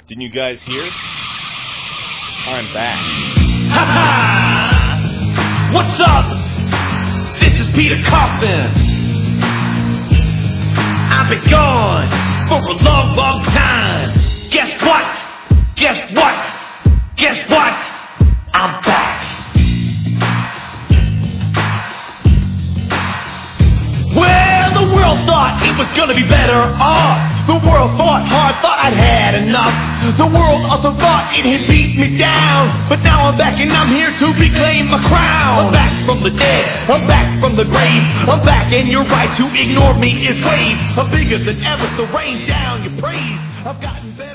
Didn't you guys hear? I'm back. Ha ha! What's up? This is Peter Coffin. I've been gone for a long, long time. Guess what? Guess what? Guess what? I'm back. Well, the world thought it was gonna be better off. The world thought hard, thought I'd had enough. The world also thought it had beat me down. But now I'm back and I'm here to reclaim my crown. I'm back from the dead, I'm back from the grave. I'm back and your right to ignore me is waived. I'm bigger than ever, so rain down your praise. I've gotten better.